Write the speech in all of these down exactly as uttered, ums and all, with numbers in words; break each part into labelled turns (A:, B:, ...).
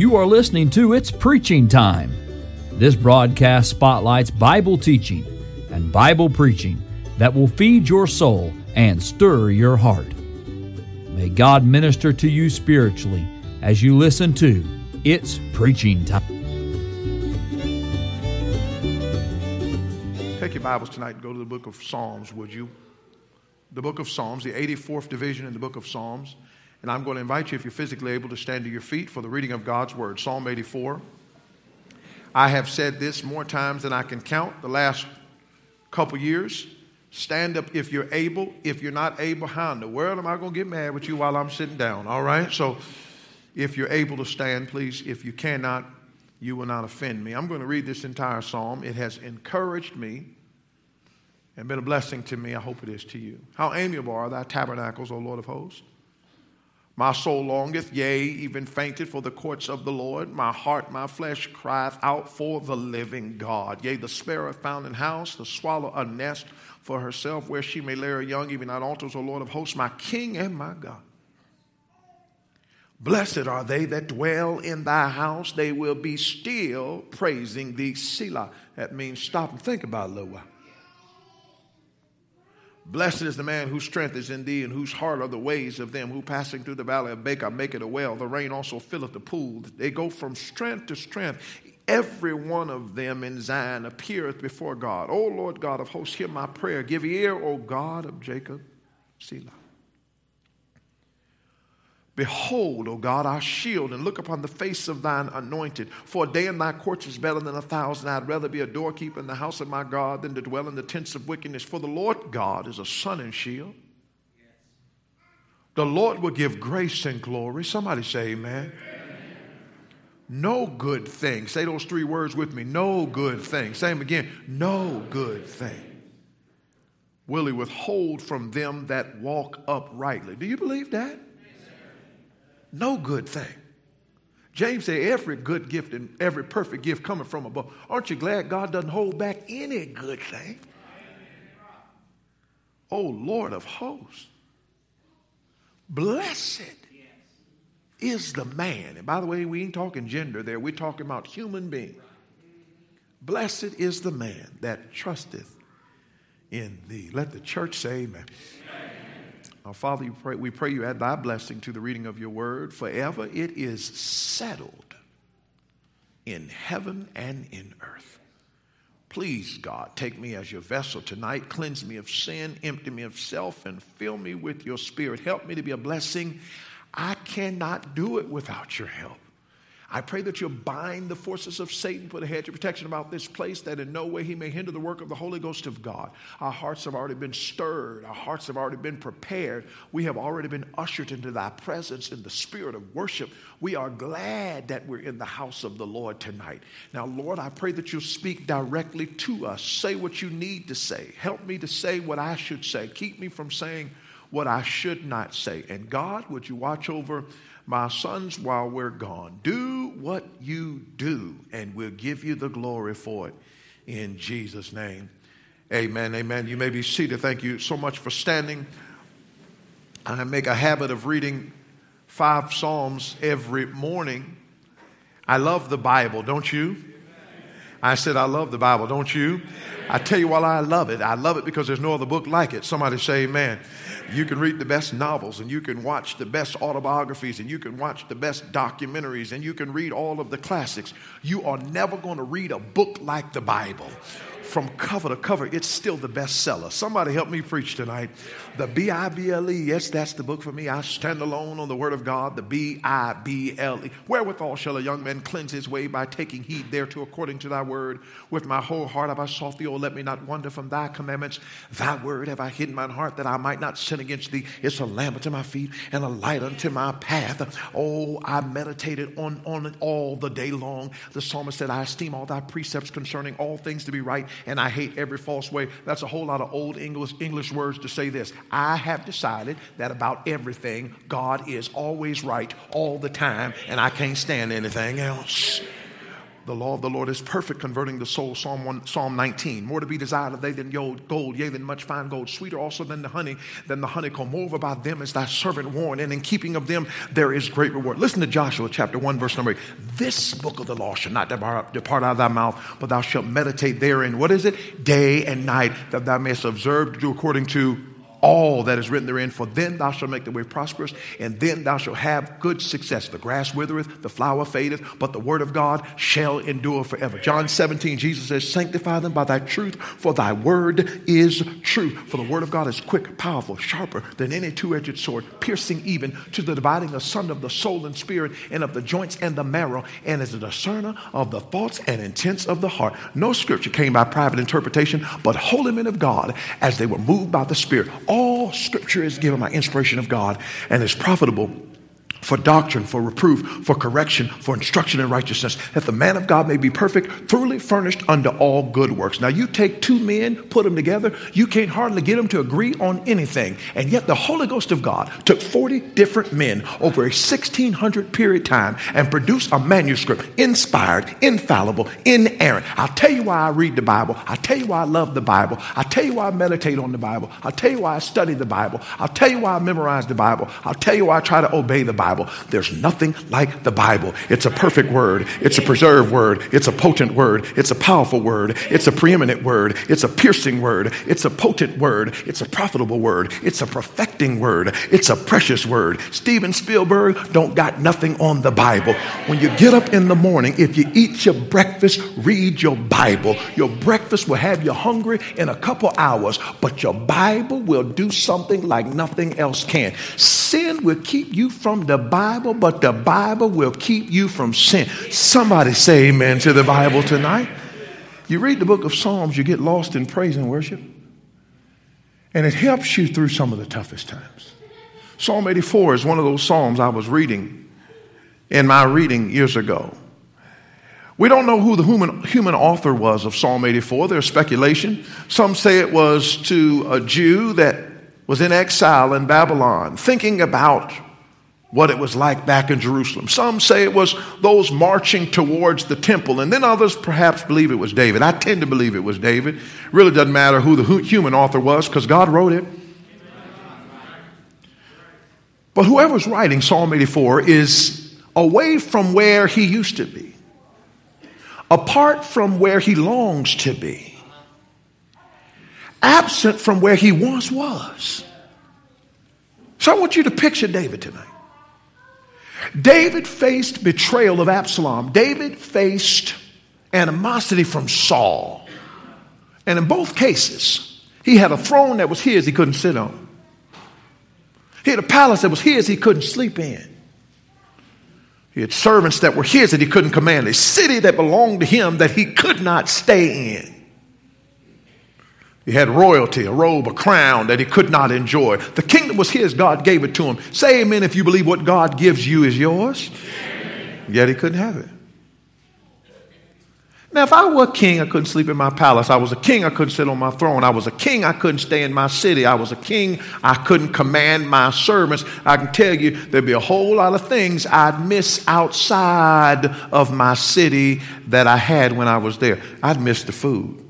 A: You are listening to It's Preaching Time. This broadcast spotlights Bible teaching and Bible preaching that will feed your soul and stir your heart. May God minister to you spiritually as you listen to It's Preaching Time.
B: Take your Bibles tonight and go to the book of Psalms, would you? The book of Psalms, the eighty-fourth division in the book of Psalms. And I'm going to invite you, if you're physically able, to stand to your feet for the reading of God's Word. Psalm eighty-four. I have said this more times than I can count the last couple years. Stand up if you're able. If you're not able, how in the world am I going to get mad with you while I'm sitting down? All right? So if you're able to stand, please. If you cannot, you will not offend me. I'm going to read this entire psalm. It has encouraged me and been a blessing to me. I hope it is to you. How amiable are thy tabernacles, O Lord of hosts. My soul longeth, yea, even fainted for the courts of the Lord. My heart, my flesh crieth out for the living God. Yea, the sparrow found in house, the swallow a nest for herself, where she may lay her young, even on altars, O Lord of hosts, my King and my God. Blessed are they that dwell in thy house. They will be still praising thee. Selah. That means stop and think about it a little while. Blessed is the man whose strength is in thee, and whose heart are the ways of them who passing through the valley of Baca make it a well. The rain also filleth the pool. They go from strength to strength. Every one of them in Zion appeareth before God. O Lord God of hosts, hear my prayer. Give ear, O God of Jacob. Selah. Behold, O God, our shield, and look upon the face of thine anointed. For a day in thy courts is better than a thousand. I'd rather be a doorkeeper in the house of my God than to dwell in the tents of wickedness. For the Lord God is a sun and shield. The Lord will give grace and glory. Somebody say amen. Amen. No good thing. Say those three words with me. No good thing. Say them again. No good thing will he withhold from them that walk uprightly. Do you believe that? No good thing. James said every good gift and every perfect gift coming from above. Aren't you glad God doesn't hold back any good thing? Oh, Lord of hosts. Blessed is the man. And by the way, we ain't talking gender there. We're talking about human being. Blessed is the man that trusteth in thee. Let the church say amen. Our Father, we pray, we pray you add thy blessing to the reading of your word. Forever it is settled in heaven and in earth. Please, God, take me as your vessel tonight. Cleanse me of sin, empty me of self, and fill me with your spirit. Help me to be a blessing. I cannot do it without your help. I pray that you'll bind the forces of Satan, put a hedge of protection about this place, that in no way he may hinder the work of the Holy Ghost of God. Our hearts have already been stirred. Our hearts have already been prepared. We have already been ushered into thy presence in the spirit of worship. We are glad that we're in the house of the Lord tonight. Now, Lord, I pray that you'll speak directly to us. Say what you need to say. Help me to say what I should say. Keep me from saying what I should not say. And God, would you watch over my sons while we're gone? Do what you do, and we'll give you the glory for it in Jesus' name. Amen, amen. You may be seated. Thank you so much for standing. I make a habit of reading five Psalms every morning. I love the Bible, don't you? I said I love the Bible, don't you? I tell you why I love it. I love it because there's no other book like it. Somebody say amen. You can read the best novels, and you can watch the best autobiographies, and you can watch the best documentaries, and you can read all of the classics. You are never going to read a book like the Bible. From cover to cover, it's still the bestseller. Somebody help me preach tonight. The B I B L E, yes, that's the book for me. I stand alone on the word of God, the B I B L E. Wherewithal shall a young man cleanse his way? By taking heed thereto according to thy word. With my whole heart have I sought thee, O let me not wander from thy commandments. Thy word have I hidden mine heart, that I might not sin against thee. It's a lamp unto my feet and a light unto my path. Oh, I meditated on, on it all the day long. The psalmist said, I esteem all thy precepts concerning all things to be right, and I hate every false way. That's a whole lot of old English English words to say this. I have decided that about everything, God is always right all the time, and I can't stand anything else. The law of the Lord is perfect, converting the soul. Psalm one, Psalm nineteen. More to be desired of they than gold, yea, than much fine gold. Sweeter also than the honey, than the honeycomb. Moreover, by them is thy servant warned, and in keeping of them there is great reward. Listen to Joshua chapter one, verse number eight. This book of the law shall not depart out of thy mouth, but thou shalt meditate therein. What is it? Day and night, that thou mayest observe to do according to all that is written therein, for then thou shalt make the way prosperous, and then thou shalt have good success. The grass withereth, the flower fadeth, but the word of God shall endure forever. John seventeen, Jesus says, sanctify them by thy truth, for thy word is truth. For the word of God is quick, powerful, sharper than any two-edged sword, piercing even to the dividing asunder of the soul and spirit, and of the joints and the marrow, and is a discerner of the thoughts and intents of the heart. No scripture came by private interpretation, but holy men of God, as they were moved by the Spirit. All scripture is given by inspiration of God and is profitable for doctrine, for reproof, for correction, for instruction in righteousness, that the man of God may be perfect, thoroughly furnished unto all good works. Now you take two men, put them together, you can't hardly get them to agree on anything. And yet the Holy Ghost of God took forty different men over a sixteen hundred period time and produced a manuscript, inspired, infallible, inerrant. I'll tell you why I read the Bible. I'll tell you why I love the Bible. I'll tell you why I meditate on the Bible. I'll tell you why I study the Bible. I'll tell you why I memorize the Bible. I'll tell you why I try to obey the Bible. There's nothing like the Bible. It's a perfect word. It's a preserved word. It's a potent word. It's a powerful word. It's a preeminent word. It's a piercing word. It's a potent word. It's a profitable word. It's a perfecting word. It's a precious word. Steven Spielberg don't got nothing on the Bible. When you get up in the morning, if you eat your breakfast, read your Bible. Your breakfast will have you hungry in a couple hours, but your Bible will do something like nothing else can. Sin will keep you from the Bible, but the Bible will keep you from sin. Somebody say amen to the Bible tonight. You read the book of Psalms, you get lost in praise and worship, and it helps you through some of the toughest times. Psalm eighty-four is one of those psalms I was reading in my reading years ago. We don't know who the human, human author was of Psalm eighty-four. There's speculation. Some say it was to a Jew that was in exile in Babylon, thinking about what it was like back in Jerusalem. Some say it was those marching towards the temple, and then others perhaps believe it was David. I tend to believe it was David. Really doesn't matter who the human author was, because God wrote it. But whoever's writing Psalm eighty-four is away from where he used to be, apart from where he longs to be, absent from where he once was. So I want you to picture David tonight. David faced betrayal of Absalom. David faced animosity from Saul. And in both cases, he had a throne that was his he couldn't sit on. He had a palace that was his he couldn't sleep in. He had servants that were his that he couldn't command. A city that belonged to him that he could not stay in. He had royalty, a robe, a crown that he could not enjoy. The kingdom was his. God gave it to him. Say amen if you believe what God gives you is yours. Amen. Yet he couldn't have it. Now, if I were a king, I couldn't sleep in my palace. I was a king, I couldn't sit on my throne. I was a king, I couldn't stay in my city. I was a king, I couldn't command my servants. I can tell you there'd be a whole lot of things I'd miss outside of my city that I had when I was there. I'd miss the food.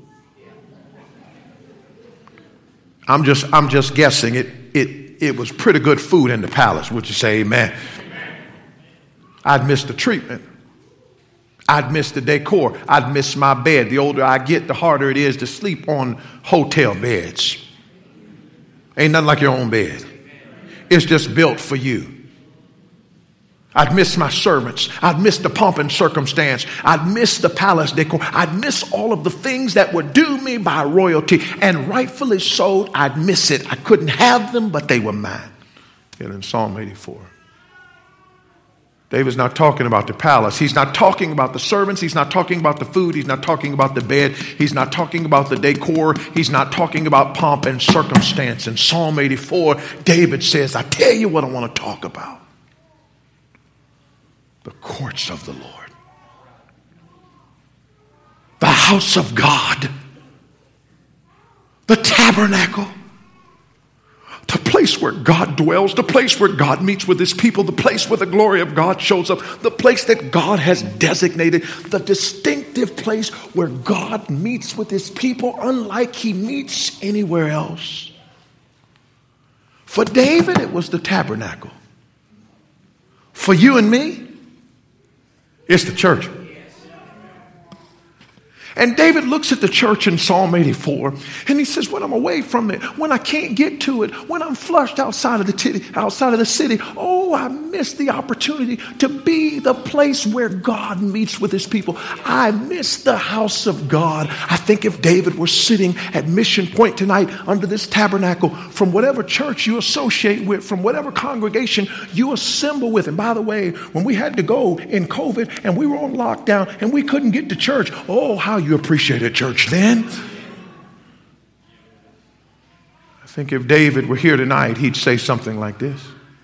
B: I'm just, I'm just guessing it, it, it was pretty good food in the palace. Would you say amen? I'd miss the treatment. I'd miss the decor. I'd miss my bed. The older I get, the harder it is to sleep on hotel beds. Ain't nothing like your own bed. It's just built for you. I'd miss my servants. I'd miss the pomp and circumstance. I'd miss the palace decor. I'd miss all of the things that were due me by royalty. And rightfully so, I'd miss it. I couldn't have them, but they were mine. Yet in Psalm eighty-four, David's not talking about the palace. He's not talking about the servants. He's not talking about the food. He's not talking about the bed. He's not talking about the decor. He's not talking about pomp and circumstance. In Psalm eighty-four, David says, I tell you what I want to talk about. The courts of the Lord. The house of God. The tabernacle. To place place where God dwells, the place where God meets with his people, the place where the glory of God shows up, the place that God has designated, the distinctive place where God meets with his people unlike he meets anywhere else. For David, it was the tabernacle. For you and me, it's the church. And David looks at the church in Psalm eighty-four, and he says, when I'm away from it, when I can't get to it, when I'm flushed outside of the city, outside of the city, oh, I miss the opportunity to be the place where God meets with his people. I miss the house of God. I think if David were sitting at Mission Point tonight under this tabernacle, from whatever church you associate with, from whatever congregation you assemble with, and by the way, when we had to go in COVID and we were on lockdown and we couldn't get to church, oh, how you appreciated church then. I think if David were here tonight, he'd say something like this.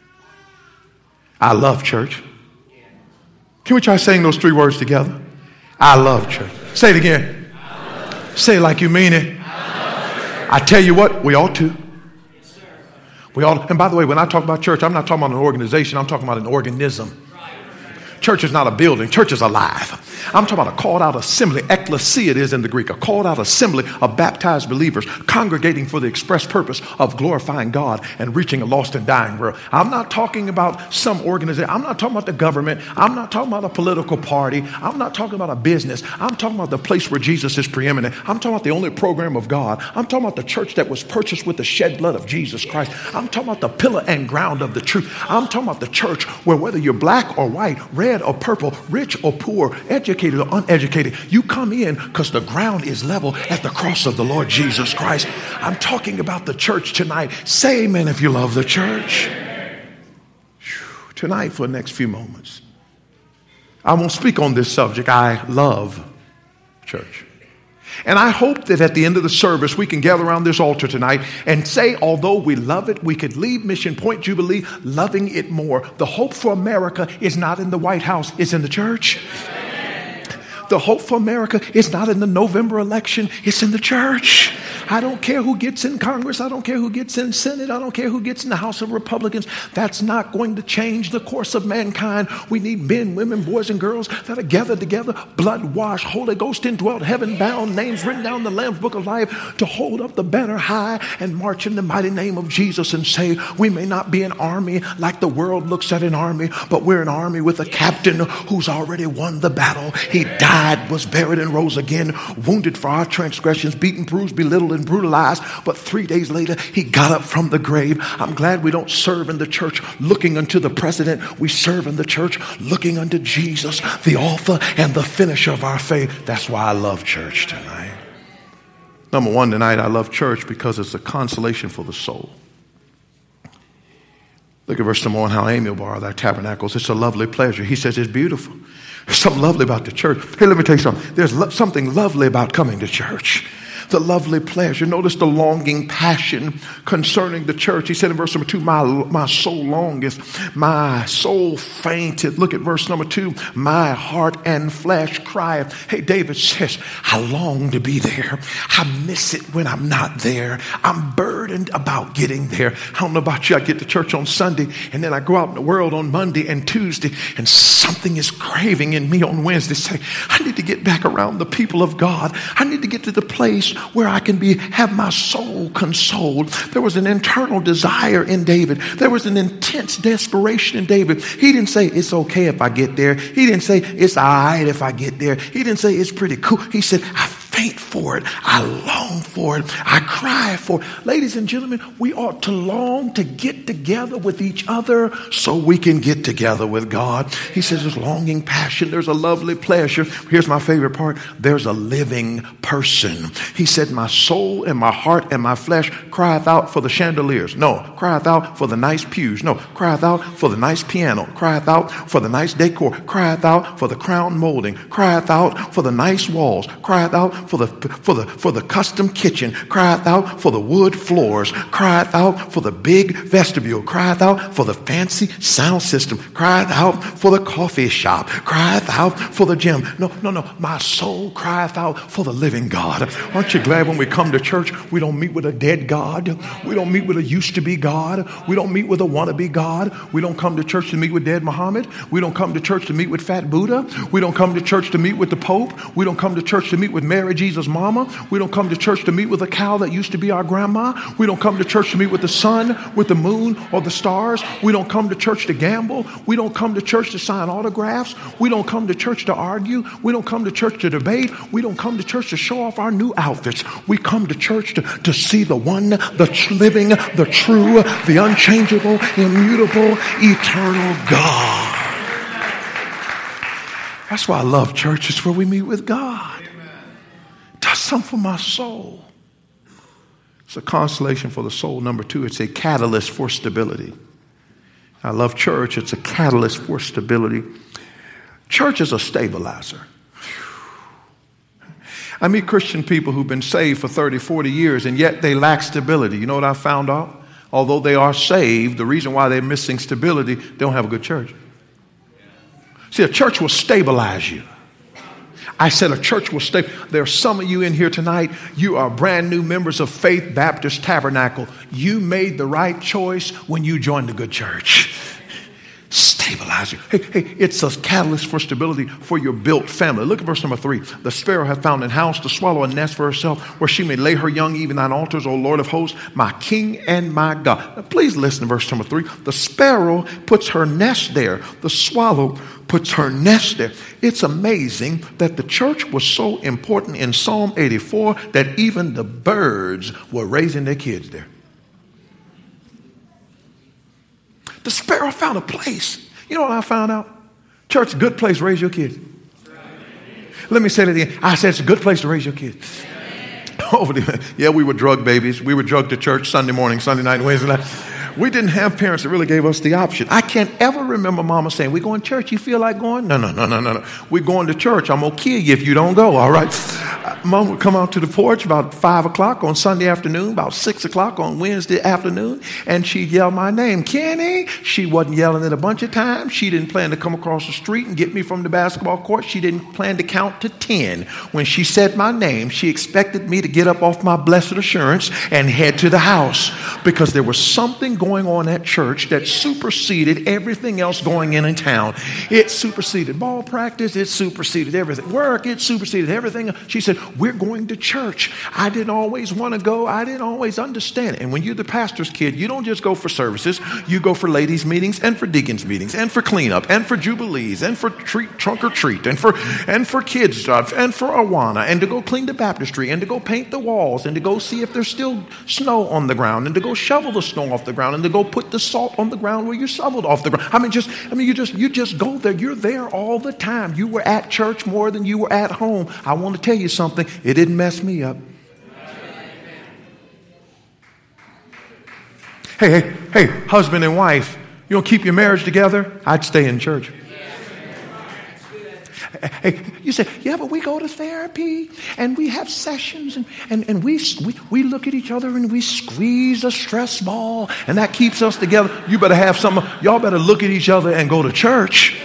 B: I love church. Can we try saying those three words together? I love church. Say it again. Say it like you mean it. I tell you what, we ought to. We ought. And by the way, when I talk about church, I'm not talking about an organization. I'm talking about an organism. Church is not a building. Church is alive. I'm talking about a called out assembly. Ecclesia it is in the Greek. A called out assembly of baptized believers congregating for the express purpose of glorifying God and reaching a lost and dying world. I'm not talking about some organization. I'm not talking about the government. I'm not talking about a political party. I'm not talking about a business. I'm talking about the place where Jesus is preeminent. I'm talking about the only program of God. I'm talking about the church that was purchased with the shed blood of Jesus Christ. I'm talking about the pillar and ground of the truth. I'm talking about the church where whether you're black or white, red or purple, rich or poor, educated or uneducated, you come in because the ground is level at the cross of the Lord Jesus Christ. I'm talking about the church tonight. Say amen if you love the church. Tonight, for the next few moments, I won't speak on this subject. I love church. And I hope that at the end of the service, we can gather around this altar tonight and say, although we love it, we could leave Mission Point Jubilee loving it more. The hope for America is not in the White House, it's in the church. The hope for America is not in the November election, it's in the church. I don't care who gets in Congress. I don't care who gets in Senate. I don't care who gets in the House of Republicans. That's not going to change the course of mankind. We need men, women, boys, and girls that are gathered together, blood-washed, Holy Ghost indwelt, heaven-bound, names written down in the Lamb's Book of Life, to hold up the banner high and march in the mighty name of Jesus and say, we may not be an army like the world looks at an army, but we're an army with a captain who's already won the battle. He died, was buried, and rose again, wounded for our transgressions, beaten, bruised, belittled, and brutalized, but three days later he got up from the grave. I'm glad we don't serve in the church looking unto the president. We serve in the church looking unto Jesus, the author and the finisher of our faith. That's why I love church tonight. Number one, tonight I love church because it's a consolation for the soul. Look at verse number one, how amiable are thy tabernacles. It's a lovely pleasure. He says it's beautiful. There's something lovely about the church. Hey, let me tell you something. There's lo- something lovely about coming to church. The lovely pleasure. Notice the longing passion concerning the church. He said in verse number two, my, my soul longeth, my soul fainteth. Look at verse number two, my heart and flesh crieth. Hey, David says, I long to be there. I miss it when I'm not there. I'm burdened about getting there. I don't know about you. I get to church on Sunday and then I go out in the world on Monday and Tuesday, and something is craving in me on Wednesday. Say, I need to get back around the people of God. I need to get to the place where I can be, have my soul consoled. There was an internal desire in David. There was an intense desperation in David. He didn't say, it's okay if I get there. He didn't say, it's all right if I get there. He didn't say, it's pretty cool. He said, I faint for it. I long for it. I cry for it. Ladies and gentlemen, we ought to long to get together with each other so we can get together with God. He says there's longing passion. There's a lovely pleasure. Here's my favorite part. There's a living person. He said, my soul and my heart and my flesh crieth out for the chandeliers. No, crieth out for the nice pews. No, crieth out for the nice piano. Crieth out for the nice decor. Crieth out for the crown molding. Crieth out for the nice walls. Crieth out out for the, for the, for the custom kitchen, crieth out for the wood floors, crieth out for the big vestibule, crieth out for the fancy sound system, crieth out for the coffee shop, crieth out for the gym. No, no, no. My soul crieth out for the living God. Aren't you glad when we come to church, we don't meet with a dead God. We don't meet with a used to be God. We don't meet with a wannabe God. We don't come to church to meet with dead Muhammad. We don't come to church to meet with fat Buddha. We don't come to church to meet with the Pope. We don't come to church to meet with Mary, Jesus' mama. We don't come to church to meet with a cow that used to be our grandma. We don't come to church to meet with the sun, with the moon, or the stars. We don't come to church to gamble. We don't come to church to sign autographs. We don't come to church to argue. We don't come to church to debate. We don't come to church to show off our new outfits. We come to church to, to see the one, the tr- living, the true, the unchangeable, immutable, eternal God. That's why I love churches where we meet with God. It does something for my soul. It's a consolation for the soul. Number two, it's a catalyst for stability. I love church. It's a catalyst for stability. Church is a stabilizer. I meet Christian people who've been saved for thirty, forty years, and yet they lack stability. You know what I found out? Although they are saved, the reason why they're missing stability, they don't have a good church. See, a church will stabilize you. I said a church will stay. There are some of you in here tonight. You are brand new members of Faith Baptist Tabernacle. You made the right choice when you joined a good church. Stabilize you. Hey, hey, it's a catalyst for stability for your built family. Look at verse number three. The sparrow hath found an house to swallow a nest for herself, where she may lay her young, even thine altars, O Lord of hosts, my King and my God. Now, please listen to verse number three. The sparrow puts her nest there. The swallow puts her nest there. It's amazing that the church was so important in Psalm eighty-four that even the birds were raising their kids there. The sparrow found a place. You know what I found out? Church, a good place to raise your kids. Let me say that again. I said it's a good place to raise your kids. Oh, yeah, we were drug babies. We were drugged to church Sunday morning, Sunday night, Wednesday night. We didn't have parents that really gave us the option. I can't ever remember mama saying, we going to church, you feel like going? No, no, no, no, no, no. We're going to church. I'm going to kill you if you don't go, all right? Mom would come out to the porch about five o'clock on Sunday afternoon, about six o'clock on Wednesday afternoon, and she'd yell my name, Kenny. She wasn't yelling it a bunch of times. She didn't plan to come across the street and get me from the basketball court. She didn't plan to count to ten. When she said my name, she expected me to get up off my blessed assurance and head to the house, because there was something going going on at church that superseded everything else going in in town. It superseded ball practice. It superseded everything. Work. It superseded everything. She said, we're going to church. I didn't always want to go. I didn't always understand it. And when you're the pastor's kid, you don't just go for services. You go for ladies' meetings and for deacons' meetings and for cleanup and for jubilees and for treat, trunk or treat and for and for kids stuff and for Awana and to go clean the baptistry and to go paint the walls and to go see if there's still snow on the ground and to go shovel the snow off the ground and to go put the salt on the ground where you shoveled off the ground. I mean, just, I mean, you just, you just go there. You're there all the time. You were at church more than you were at home. I want to tell you something. It didn't mess me up. Hey, hey, hey, husband and wife, you don't keep your marriage together? I'd stay in church. Hey, you say, yeah, but we go to therapy and we have sessions and, and, and we, we we look at each other and we squeeze a stress ball and that keeps us together. You better have some, y'all better look at each other and go to church.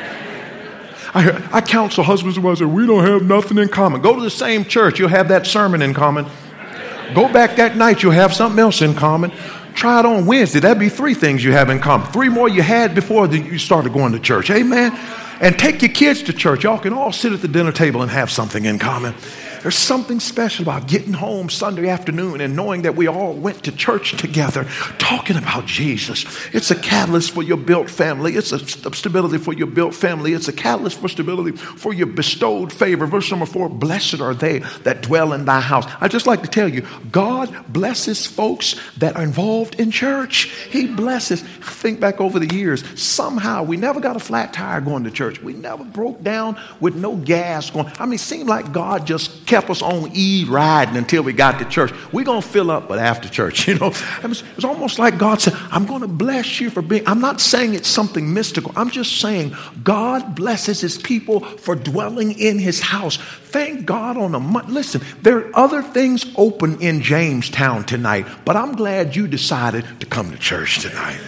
B: I, I counsel husbands and wives, we don't have nothing in common. Go to the same church, you'll have that sermon in common. Go back that night, you'll have something else in common. Try it on Wednesday. That'd be three things you have in common. Three more you had before you started going to church. Amen. And take your kids to church. Y'all can all sit at the dinner table and have something in common. There's something special about getting home Sunday afternoon and knowing that we all went to church together talking about Jesus. It's a catalyst for your built family. It's a stability for your built family. It's a catalyst for stability for your bestowed favor. Verse number four, blessed are they that dwell in thy house. I just like to tell you, God blesses folks that are involved in church. He blesses. Think back over the years. Somehow we never got a flat tire going to church. We never broke down with no gas going. I mean, it seemed like God just kept kept us on E riding until we got to church. We're going to fill up, but after church, you know. It's almost like God said, I'm going to bless you for being, I'm not saying it's something mystical. I'm just saying God blesses his people for dwelling in his house. Thank God on a month. Listen, there are other things open in Jamestown tonight, but I'm glad you decided to come to church tonight.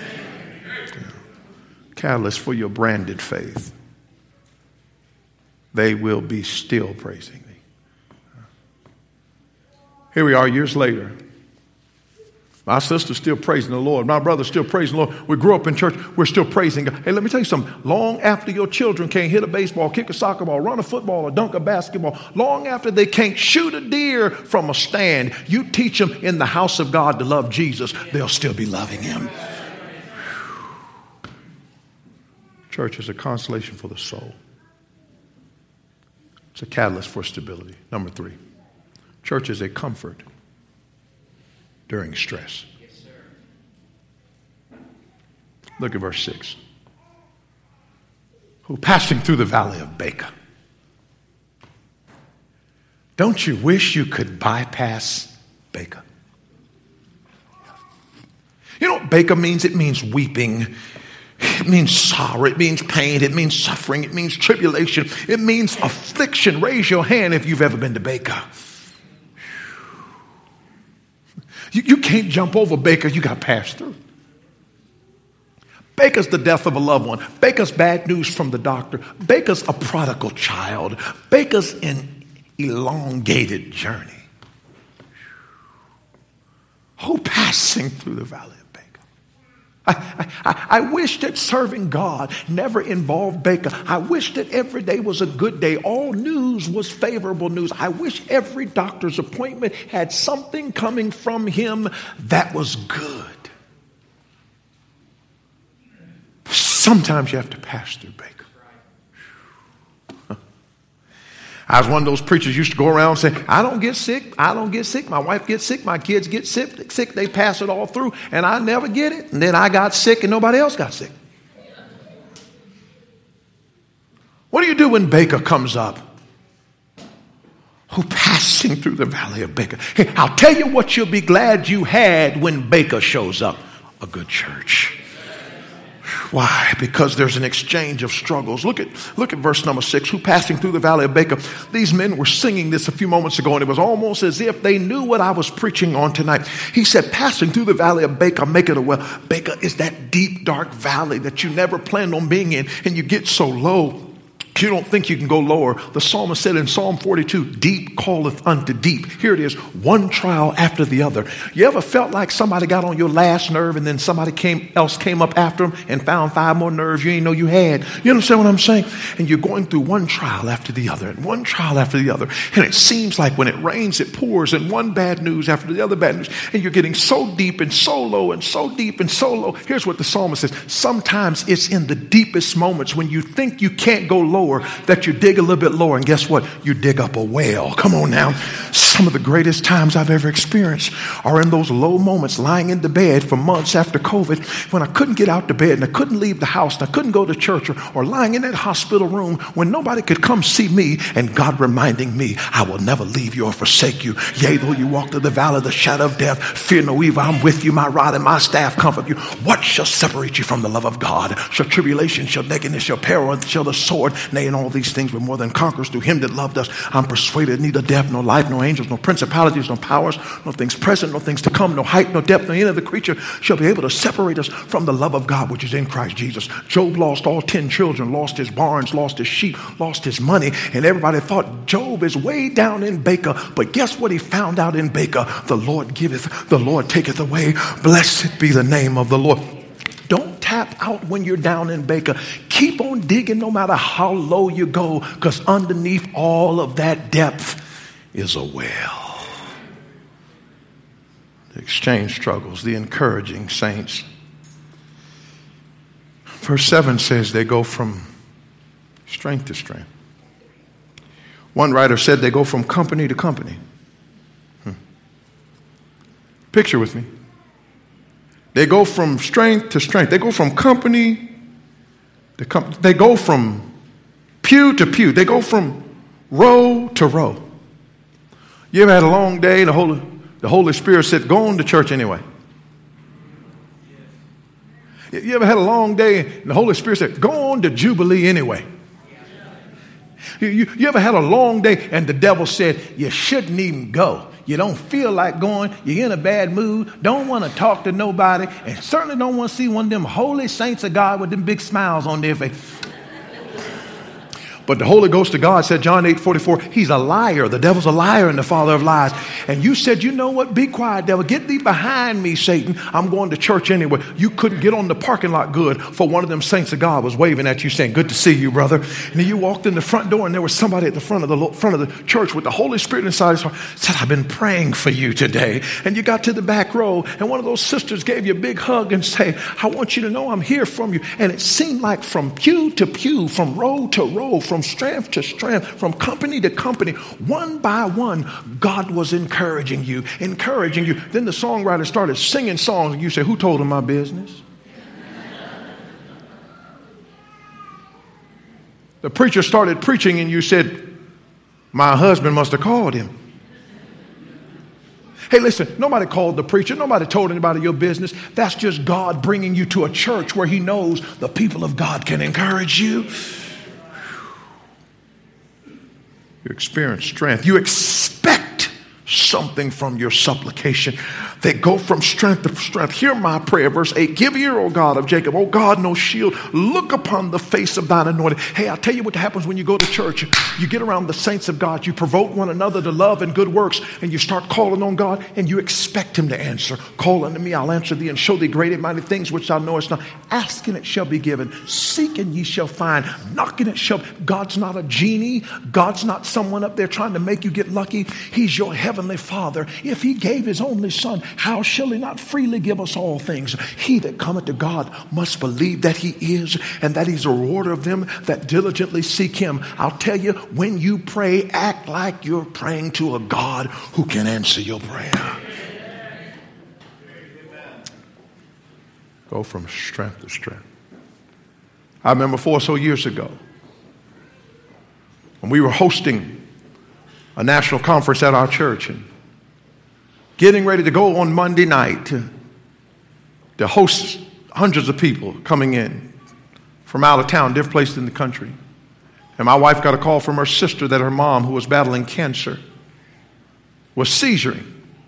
B: Catalyst for your branded faith. They will be still praising me. Here we are years later. My sister's still praising the Lord. My brother's still praising the Lord. We grew up in church. We're still praising God. Hey, let me tell you something. Long after your children can't hit a baseball, kick a soccer ball, run a football, or dunk a basketball, long after they can't shoot a deer from a stand, you teach them in the house of God to love Jesus, they'll still be loving him. Church is a consolation for the soul. It's a catalyst for stability. Number three, church is a comfort during stress. Yes, sir. Look at verse six. Who passing through the valley of Baca. Don't you wish you could bypass Baca? You know what Baca means? It means weeping. It means sorrow. It means pain. It means suffering. It means tribulation. It means affliction. Raise your hand if you've ever been to Baca. You, you can't jump over Baca. You got to pass through. Baca's the death of a loved one. Baca's bad news from the doctor. Baca's a prodigal child. Baca's an elongated journey. Oh, passing through the valley. I, I, I wish that serving God never involved Baca. I wish that every day was a good day. All news was favorable news. I wish every doctor's appointment had something coming from him that was good. Sometimes you have to pass through Baca. I was one of those preachers used to go around and say, I don't get sick. I don't get sick. My wife gets sick. My kids get sick. sick. They pass it all through. And I never get it. And then I got sick and nobody else got sick. What do you do when Baca comes up? Who passing through the valley of Baca. Hey, I'll tell you what you'll be glad you had when Baca shows up. A good church. Why? Because there's an exchange of struggles. Look at look at verse number six. Who passing through the valley of Baca. These men were singing this a few moments ago, and it was almost as if they knew what I was preaching on tonight. He said, passing through the valley of Baca, make it a well. Baca is that deep, dark valley that you never planned on being in, and you get so low. You don't think you can go lower. The psalmist said in Psalm forty-two, deep calleth unto deep. Here it is, one trial after the other. You ever felt like somebody got on your last nerve and then somebody came else came up after them and found five more nerves you didn't know you had? You understand what I'm saying? And you're going through one trial after the other and one trial after the other. And it seems like when it rains, it pours, and one bad news after the other bad news. And you're getting so deep and so low and so deep and so low. Here's what the psalmist says. Sometimes it's in the deepest moments when you think you can't go lower that you dig a little bit lower, and guess what? You dig up a well. Come on now. Some of the greatest times I've ever experienced are in those low moments lying in the bed for months after COVID when I couldn't get out to bed and I couldn't leave the house and I couldn't go to church, or, or lying in that hospital room when nobody could come see me, and God reminding me, I will never leave you or forsake you. Yea, though you walk through the valley of the shadow of death, fear no evil. I'm with you. My rod and my staff comfort you. What shall separate you from the love of God? Shall tribulation, shall nakedness, shall peril, shall the sword? Nay, in all these things we're more than conquerors through him that loved us. I'm persuaded neither death, nor life, nor angels, nor principalities, nor powers, nor things present, nor things to come, no height, no depth, nor any of the creature shall be able to separate us from the love of God which is in Christ Jesus. Job lost all ten children, lost his barns, lost his sheep, lost his money, and everybody thought Job is way down in Baca. But guess what he found out in Baca? The Lord giveth, the Lord taketh away. Blessed be the name of the Lord. Don't tap out when you're down in Baca. Keep on digging no matter how low you go, because underneath all of that depth is a well. The exchange struggles, the encouraging saints. Verse seven says they go from strength to strength. One writer said they go from company to company. Hmm. Picture with me. They go from strength to strength. They go from company to company. They go from pew to pew. They go from row to row. You ever had a long day and the Holy, the Holy Spirit said, go on to church anyway? You ever had a long day and the Holy Spirit said, go on to Jubilee anyway? You, you, you ever had a long day and the devil said, you shouldn't even go? You don't feel like going. You're in a bad mood. Don't want to talk to nobody. And certainly don't want to see one of them holy saints of God with them big smiles on their face. But the Holy Ghost of God said, John eight forty-four, he's a liar. The devil's a liar and the father of lies. And you said, you know what? Be quiet, devil. Get thee behind me, Satan. I'm going to church anyway. You couldn't get on the parking lot good for one of them saints of God was waving at you saying, good to see you, brother. And then you walked in the front door and there was somebody at the front of the front of the church with the Holy Spirit inside his heart. Said, I've been praying for you today. And you got to the back row and one of those sisters gave you a big hug and said, I want you to know I'm here from you. And it seemed like from pew to pew, from row to row, from strength to strength, from company to company, one by one, God was encouraging you, encouraging you. Then the songwriter started singing songs and you say, who told him my business? The preacher started preaching and you said, my husband must have called him. Hey, listen, nobody called the preacher. Nobody told anybody your business. That's just God bringing you to a church where he knows the people of God can encourage you. You experience strength. You expect something from your supplication. They go from strength to strength. Hear my prayer, verse eight. Give ear, O God of Jacob. O God, no shield. Look upon the face of thine anointed. Hey, I'll tell you what happens when you go to church. You get around the saints of God. You provoke one another to love and good works. And you start calling on God. And you expect him to answer. Call unto me, I'll answer thee and show thee great and mighty things which thou knowest not. Ask and it shall be given. Seek and ye shall find. Knock and it shall. God's not a genie. God's not someone up there trying to make you get lucky. He's your heavenly Father. If he gave his only son, how shall he not freely give us all things? He that cometh to God must believe that he is and that he's a rewarder of them that diligently seek him. I'll tell you, when you pray, act like you're praying to a God who can answer your prayer. Go from strength to strength. I remember four or so years ago when we were hosting a national conference at our church and getting ready to go on Monday night to, to host hundreds of people coming in from out of town, different places in the country. And my wife got a call from her sister that her mom, who was battling cancer, was seizuring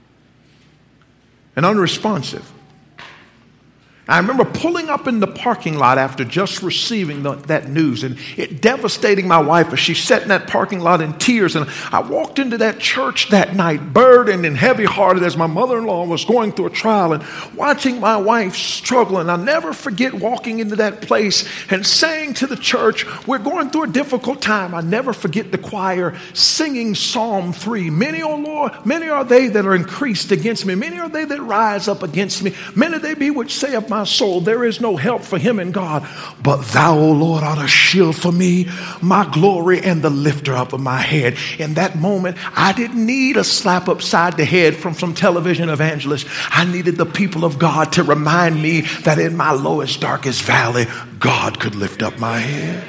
B: and unresponsive. I remember pulling up in the parking lot after just receiving the, that news and it devastating my wife as she sat in that parking lot in tears. And I walked into that church that night burdened and heavy-hearted as my mother-in-law was going through a trial and watching my wife struggle. And I'll never forget walking into that place and saying to the church, we're going through a difficult time. I never forget the choir singing Psalm three. Many, O Lord, many are they that are increased against me. Many are they that rise up against me. Many they be which say of my soul, there is no help for him in God. But thou, O Lord, art a shield for me, my glory and the lifter up of my head. In that moment, I didn't need a slap upside the head from some television evangelist. I needed the people of God to remind me that in my lowest, darkest valley, God could lift up my head.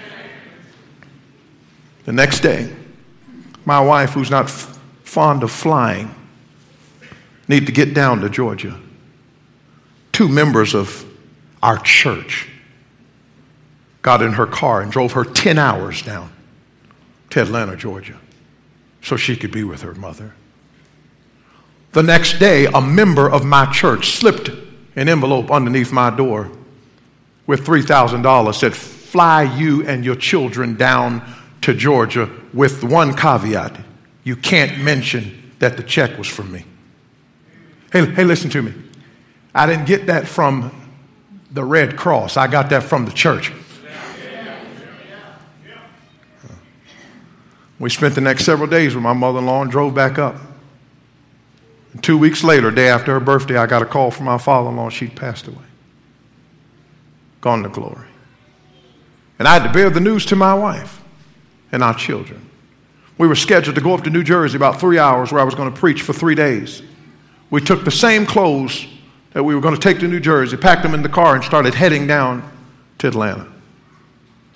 B: The next day, my wife, who's not f- fond of flying, needed to get down to Georgia. Two members of our church got in her car and drove her ten hours down to Atlanta, Georgia, so she could be with her mother. The next day, a member of my church slipped an envelope underneath my door with three thousand dollars, said, fly you and your children down to Georgia with one caveat. You can't mention that the check was from me. Hey, hey, listen to me. I didn't get that from the Red Cross. I got that from the church. We spent the next several days with my mother-in-law and drove back up. And two weeks later, day after her birthday, I got a call from my father-in-law. She'd passed away. Gone to glory. And I had to bear the news to my wife and our children. We were scheduled to go up to New Jersey about three hours where I was going to preach for three days. We took the same clothes that we were going to take to New Jersey, packed them in the car, and started heading down to Atlanta.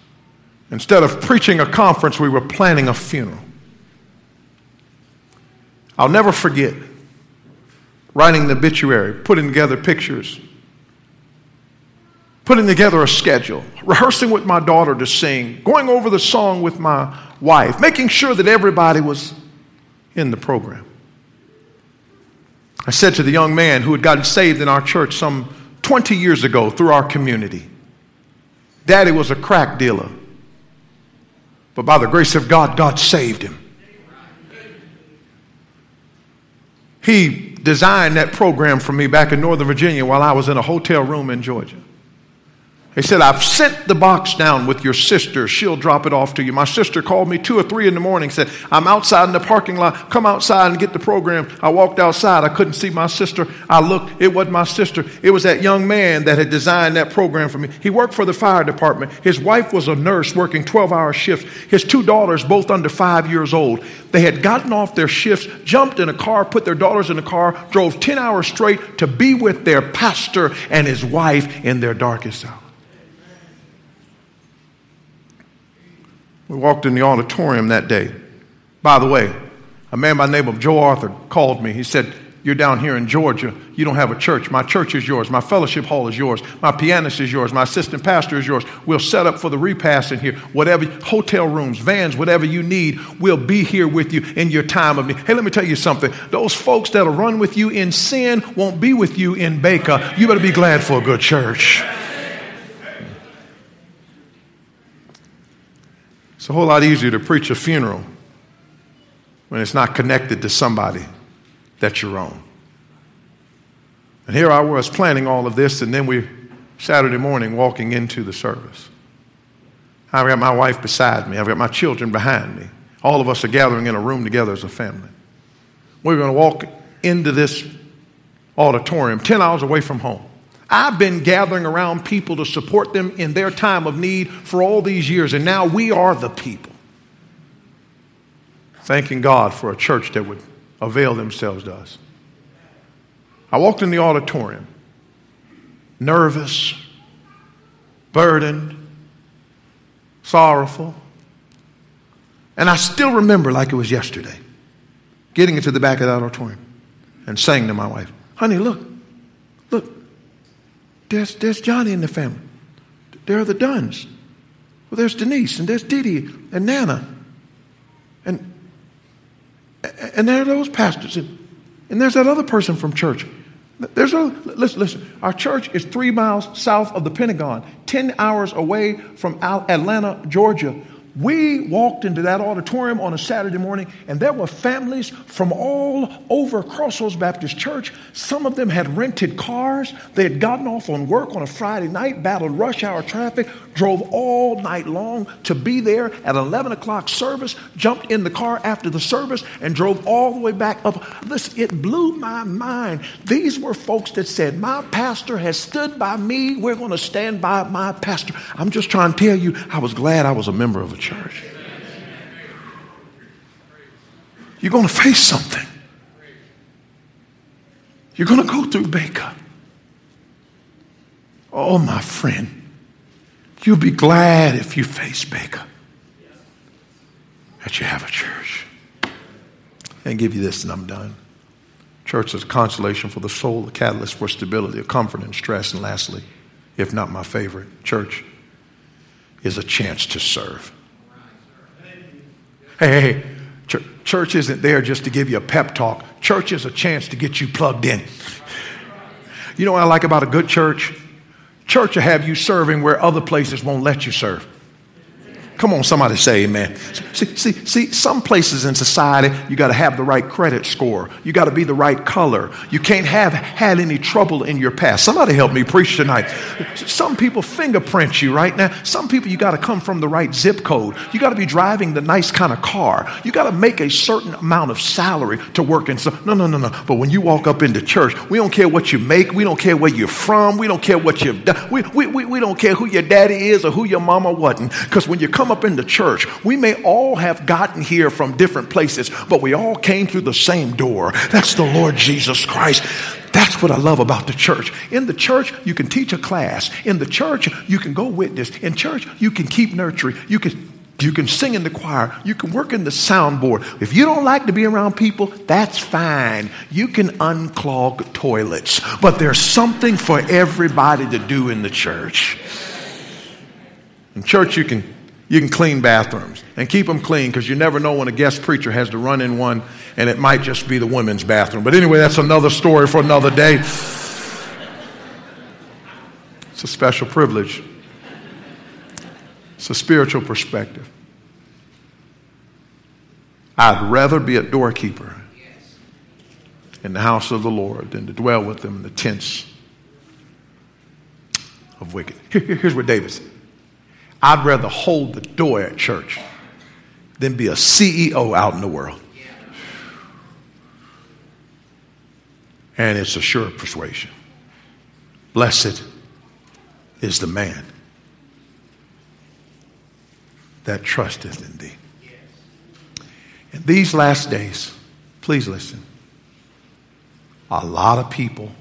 B: Instead of preaching a conference, we were planning a funeral. I'll never forget writing the obituary, putting together pictures, putting together a schedule, rehearsing with my daughter to sing, going over the song with my wife, making sure that everybody was in the program. I said to the young man who had gotten saved in our church some twenty years ago through our community, Daddy was a crack dealer, but by the grace of God, God saved him. He designed that program for me back in Northern Virginia while I was in a hotel room in Georgia. He said, I've sent the box down with your sister. She'll drop it off to you. My sister called me two or three in the morning, said, I'm outside in the parking lot. Come outside and get the program. I walked outside. I couldn't see my sister. I looked. It wasn't my sister. It was that young man that had designed that program for me. He worked for the fire department. His wife was a nurse working twelve-hour shifts. His two daughters, both under five years old. They had gotten off their shifts, jumped in a car, put their daughters in the car, drove ten hours straight to be with their pastor and his wife in their darkest hour. We walked in the auditorium that day. By the way, a man by the name of Joe Arthur called me. He said, you're down here in Georgia. You don't have a church. My church is yours. My fellowship hall is yours. My pianist is yours. My assistant pastor is yours. We'll set up for the repast in here. Whatever, hotel rooms, vans, whatever you need, we'll be here with you in your time of need. Hey, let me tell you something. Those folks that'll run with you in sin won't be with you in Baker. You better be glad for a good church. It's a whole lot easier to preach a funeral when it's not connected to somebody that you're on. And here I was planning all of this, and then we, Saturday morning, walking into the service. I've got my wife beside me. I've got my children behind me. All of us are gathering in a room together as a family. We're going to walk into this auditorium ten hours away from home. I've been gathering around people to support them in their time of need for all these years, and now we are the people. Thanking God for a church that would avail themselves to us. I walked in the auditorium, nervous, burdened, sorrowful, and I still remember like it was yesterday, getting into the back of the auditorium and saying to my wife, honey, look, look. There's, there's Johnny in the family. There are the Dunns. Well, there's Denise, and there's Dee Dee, and Nana. And, and there are those pastors. And, and there's that other person from church. There's a, listen, listen. Our church is three miles south of the Pentagon, ten hours away from Atlanta, Georgia. We walked into that auditorium on a Saturday morning, and there were families from all over Crossroads Baptist Church. Some of them had rented cars. They had gotten off on work on a Friday night, battled rush hour traffic, drove all night long to be there at eleven o'clock service, jumped in the car after the service, and drove all the way back up. Listen, it blew my mind. These were folks that said, my pastor has stood by me. We're going to stand by my pastor. I'm just trying to tell you, I was glad I was a member of a church. You're going to face something. You're going to go through Baker. Oh, my friend, you'll be glad if you face Baker that you have a church. And give you this and I'm done. Church is a consolation for the soul, a catalyst for stability, a comfort in stress, and lastly, if not my favorite, church is a chance to serve. Hey, hey, hey. Ch- church isn't there just to give you a pep talk. Church is a chance to get you plugged in. You know what I like about a good church? Church will have you serving where other places won't let you serve. Come on, somebody say amen. See, see, see, some places in society, you got to have the right credit score. You got to be the right color. You can't have had any trouble in your past. Somebody help me preach tonight. Some people fingerprint you right now. Some people, you got to come from the right zip code. You got to be driving the nice kind of car. You got to make a certain amount of salary to work in some. No, no, no, no. But when you walk up into church, we don't care what you make. We don't care where you're from. We don't care what you've done. We, we, we, we don't care who your daddy is or who your mama wasn't. Because when you come up in the church, we may all have gotten here from different places, but we all came through the same door. That's the Lord Jesus Christ. That's what I love about the church. In the church, you can teach a class. In the church, you can go witness. In church, you can keep nurturing. You can You can sing in the choir. You can work in the soundboard. If you don't like to be around people, that's fine. You can unclog toilets. But there's something for everybody to do in the church. In church, you can, you can clean bathrooms and keep them clean, because you never know when a guest preacher has to run in one, and it might just be the women's bathroom. But anyway, that's another story for another day. It's a special privilege. It's a spiritual perspective. I'd rather be a doorkeeper in the house of the Lord than to dwell with them in the tents of wicked. Here, here's what David said. I'd rather hold the door at church than be a C E O out in the world. And it's a sure persuasion. Blessed is the man that trusteth in thee. In these last days, please listen, a lot of people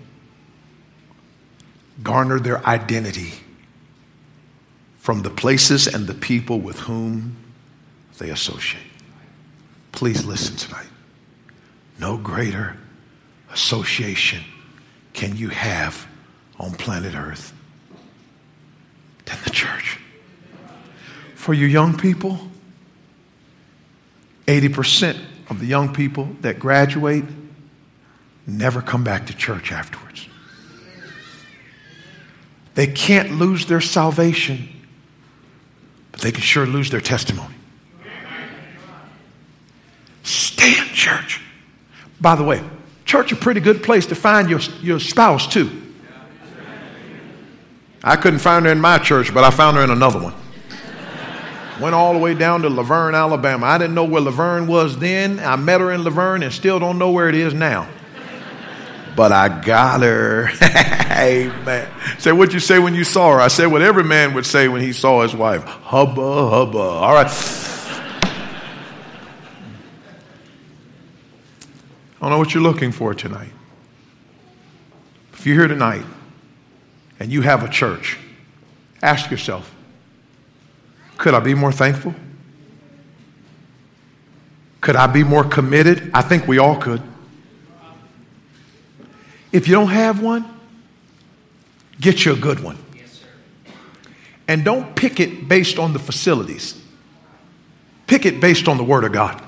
B: garner their identity from the places and the people with whom they associate. Please listen tonight. No greater association can you have on planet Earth than the church. For you young people, eighty percent of the young people that graduate never come back to church afterwards. They can't lose their salvation, but they can sure lose their testimony. Stay in church. By the way, church is a pretty good place to find your, your spouse too. I couldn't find her in my church, but I found her in another one. Went all the way down to Laverne, Alabama. I didn't know where Laverne was then. I met her in Laverne and still don't know where it is now. But I got her. Amen. Say, what'd you say when you saw her? I said what every man would say when he saw his wife. Hubba, hubba. All right. I don't know what you're looking for tonight. If you're here tonight and you have a church, ask yourself, could I be more thankful? Could I be more committed? I think we all could. If you don't have one, get you a good one. And don't pick it based on the facilities. Pick it based on the Word of God.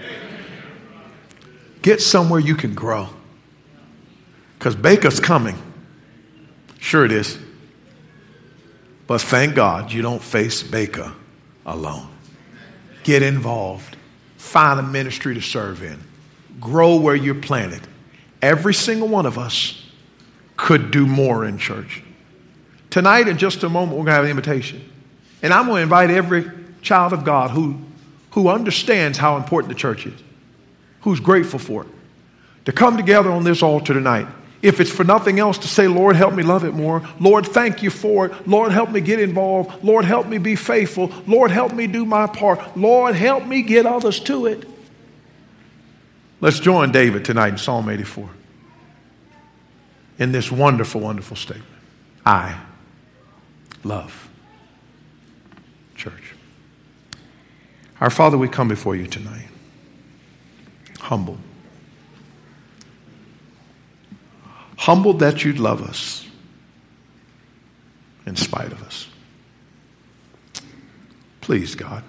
B: Get somewhere you can grow. Because Baker's coming. Sure it is. But thank God you don't face Baker alone. Get involved. Find a ministry to serve in. Grow where you're planted. Every single one of us could do more in church. Tonight, in just a moment, we're going to have an invitation. And I'm going to invite every child of God who, who understands how important the church is, who's grateful for it, to come together on this altar tonight. If it's for nothing else, to say, Lord, help me love it more. Lord, thank you for it. Lord, help me get involved. Lord, help me be faithful. Lord, help me do my part. Lord, help me get others to it. Let's join David tonight in Psalm eighty-four in this wonderful, wonderful statement. I love church. Our Father, we come before you tonight, humble. Humbled that you'd love us in spite of us. Please, God,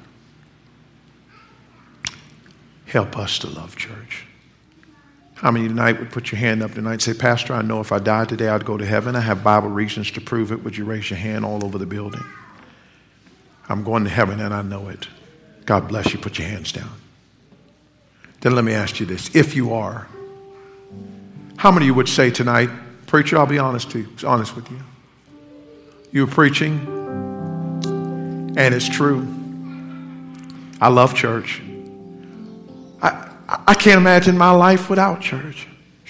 B: help us to love church. How many tonight would put your hand up tonight and say, Pastor, I know if I died today, I'd go to heaven. I have Bible reasons to prove it. Would you raise your hand all over the building? I'm going to heaven and I know it. God bless you. Put your hands down. Then let me ask you this. If you are, how many of you would say tonight, preacher, I'll be honest to you, honest with you. You were preaching, and it's true. I love church. I, I can't imagine my life without church.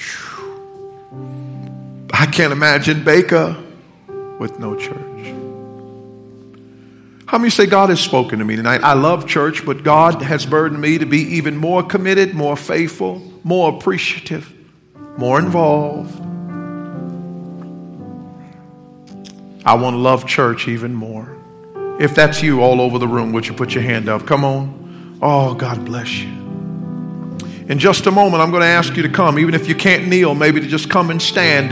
B: I can't imagine Baker with no church. How many say God has spoken to me tonight? I love church, but God has burdened me to be even more committed, more faithful, more appreciative, more involved. I want to love church even more. If that's you all over the room, would you put your hand up? Come on. Oh, God bless you. In just a moment, I'm going to ask you to come, even if you can't kneel, maybe to just come and stand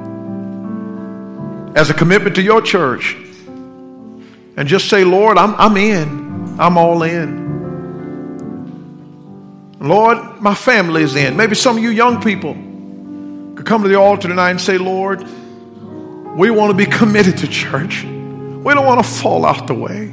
B: as a commitment to your church. And just say, Lord, I'm, I'm in. I'm all in. Lord, my family is in. Maybe some of you young people could come to the altar tonight and say, Lord, we want to be committed to church. We don't want to fall out the way.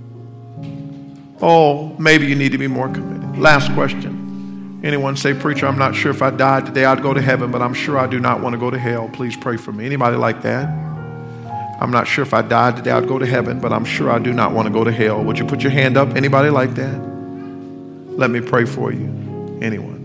B: Oh, maybe you need to be more committed. Last question. Anyone say, preacher, I'm not sure if I died today I'd go to heaven, but I'm sure I do not want to go to hell. Please pray for me. Anybody like that? I'm not sure if I died today I'd go to heaven, but I'm sure I do not want to go to hell. Would you put your hand up? Anybody like that? Let me pray for you. Anyone?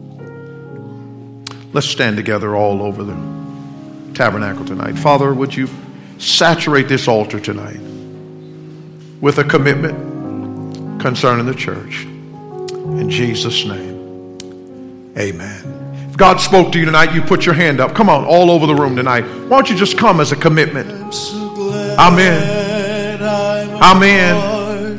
B: Let's stand together all over the tabernacle tonight. Father, would you saturate this altar tonight with a commitment concerning the church. In Jesus' name, amen. If God spoke to you tonight, you put your hand up. Come on, all over the room tonight. Why don't you just come as a commitment? Amen. Amen.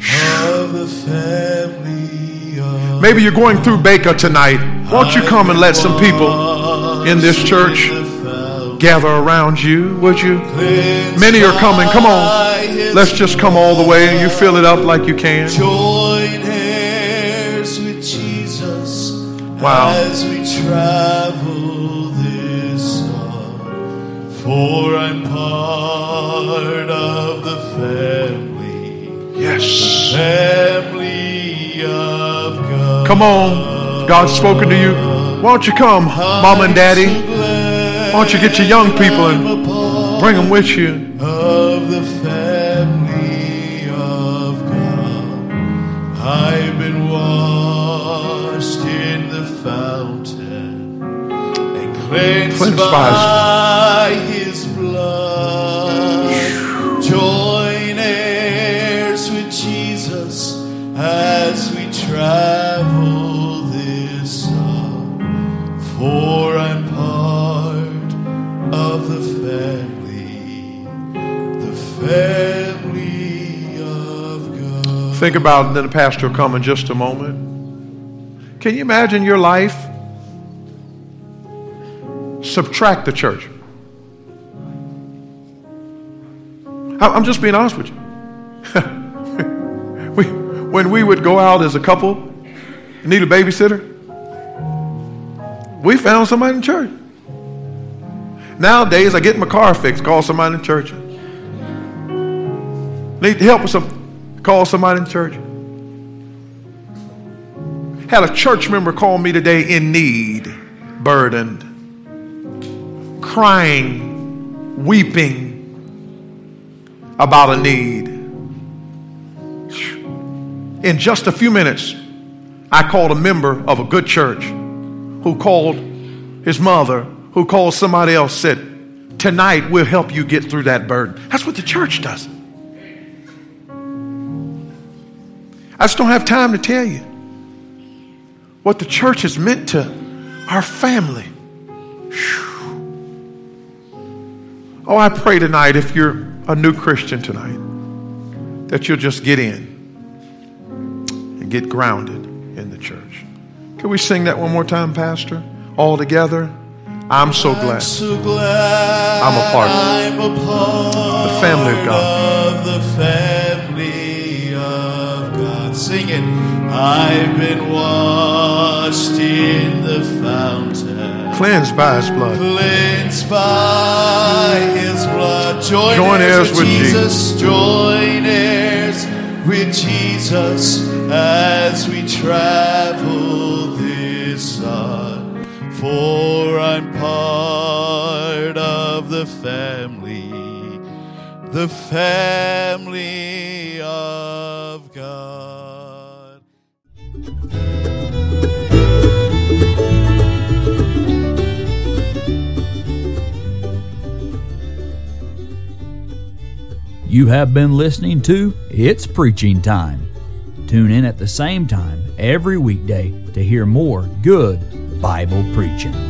B: Maybe you're going through Baker tonight. Won't you come and let some people in this church gather around you, would you? Many are coming. Come on. Let's just come all the way. You fill it up like you can.
C: Join heirs with Jesus.
B: Wow.
C: As we travel this song. For I'm part of the family.
B: Yes.
C: The family of God.
B: Come on. God's spoken to you. Why don't you come, Mama and Daddy? Why don't you get your young people and bring them with you?
C: Of the family of God, I've been washed in the fountain and cleansed, cleansed by, by His blood. Join heirs with Jesus as we travel this song. For I'm of the family, the family of God.
B: Think about it, then the pastor will come in just a moment. Can you imagine your life? Subtract the church. I'm just being honest with you. we, when we would go out as a couple and need a babysitter, we found somebody in church. Nowadays, I get my car fixed, call somebody in church. Need help with something, call somebody in church. Had a church member call me today in need, burdened, crying, weeping about a need. In just a few minutes, I called a member of a good church who called his mother, who called somebody else, said, tonight we'll help you get through that burden. That's what the church does. I just don't have time to tell you what the church has meant to our family. Whew. Oh, I pray tonight, if you're a new Christian tonight, that you'll just get in and get grounded in the church. Can we sing that one more time, Pastor? All together. I'm so glad.
C: I'm so glad
B: I'm a part
C: I'm a part
B: of the family of God.
C: Of the family of God. Sing it. I've been washed in the fountain,
B: cleansed by His blood.
C: Cleansed by His blood. Join,
B: Join heirs, heirs with Jesus.
C: Jesus. Join heirs with Jesus as we travel this song. For I'm part of the family, the family of God.
A: You have been listening to It's Preaching Time. Tune in at the same time every weekday to hear more good Bible preaching.